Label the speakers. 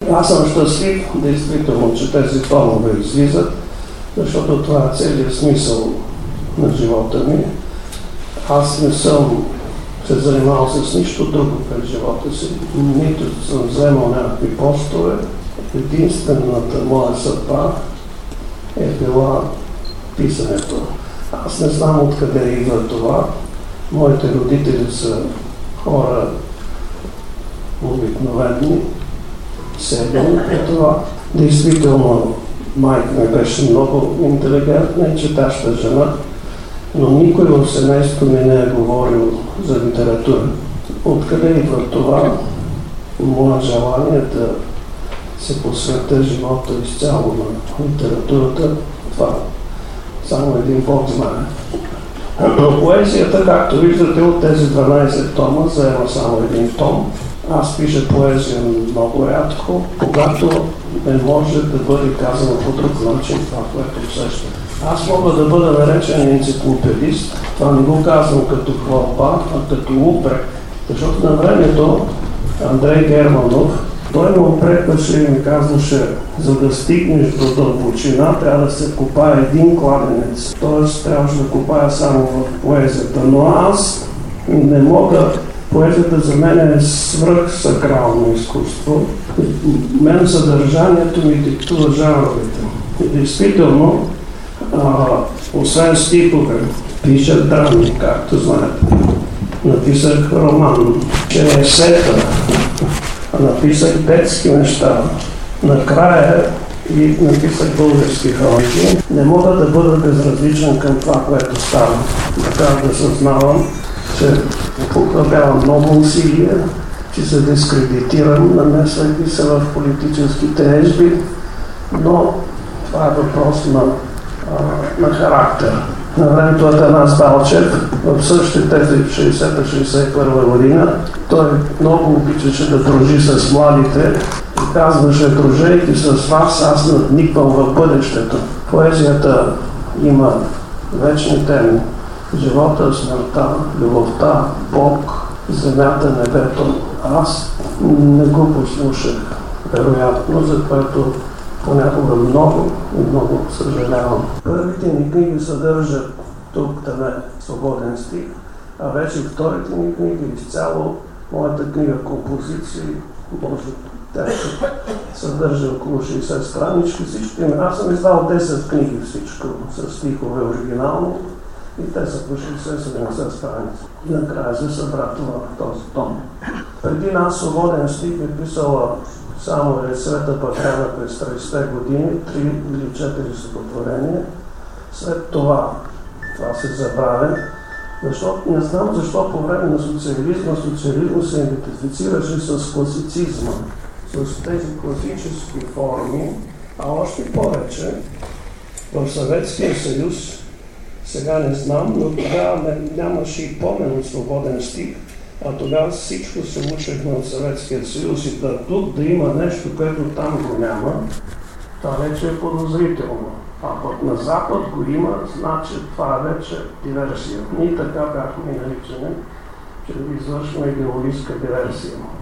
Speaker 1: Аз съм щастлив, действително, че тези томове излизат, защото това е целият смисъл на живота ми. Аз не съм се занимавал с нищо друго през живота си, нито съм вземал някакви постове. Единствената моя съдба е била писането. Аз не знам откъде идва това. Моите родители са хора обикновени, седни при това. Действително, майка ми беше много интелигентна и четаща жена, но никой в семейството ми не е говорил за литература. Откъде идва това? Моя желание да се посветя живота изцяло на литературата, това само един Бог знае. Но поезията, както виждате, от тези 12 тома заема само един том. Аз пиша поезия много рядко, когато не може да бъде казано по друг начин това, което усещам. Аз мога да бъда наречен енциклопедист. Това не го казвам като хвалба, а като упрек. Защото на времето Андрей Германов, той ме упрекваше и ми казваше, за да стигнеш до дълбочина, трябва да се копае един кладенец. Тоест трябваше да копая само в поезията. Но аз не мога. Поезията за мен е свръхсакрално изкуство. Мен съдържанието ми диктува жанровете. И действително, освен стихове, пиша драми, както знаете. Написах роман, есета, написах детски неща. Накрая и написах български хроники. Не мога да бъда безразличен към това, което става. Така да съзнавам, че поглъбявам много усилия, че се дискредитирам, намесвайки се в политическите ежби, но това е въпрос на характер. На времето Атанас Балчев, в същите тези 60-61 година, той много обичаше да дружи с младите и казваше, дружейки с вас, аз надниквам в бъдещето. Поезията има вечни теми. Живота, смъртта, любовта, Бог, земята, небето. Аз не го послушах, вероятно, за което понякога много и много съжалявам. Първите ми книги съдържат тук да свободен стих, а вече вторите ми книги изцяло моята книга композиции, може тя съдържа около 60 странички, всички. Аз съм издал 10 книги всичко с стихове оригинално и те са по 60-70 страници. И накрая се събра този том. Преди нас свободен стих е писала само Елисавета Пахряна през 30-те години, 3 или 4 стихотворения. След това се забравя, защото не знам защо по време на социализма се идентифицираше с класицизма, с тези класически форми, а още повече в Съветския съюз, сега не знам, но тогава нямаше и помен от свободен стих, а тогава всичко се учехме от Съветския съюз и тук да има нещо, което там го няма, това вече е подозрително. А пък на Запад го има, значи това е вече диверсия. Ние така бяхме наричани, че извършваме идеологическа диверсия.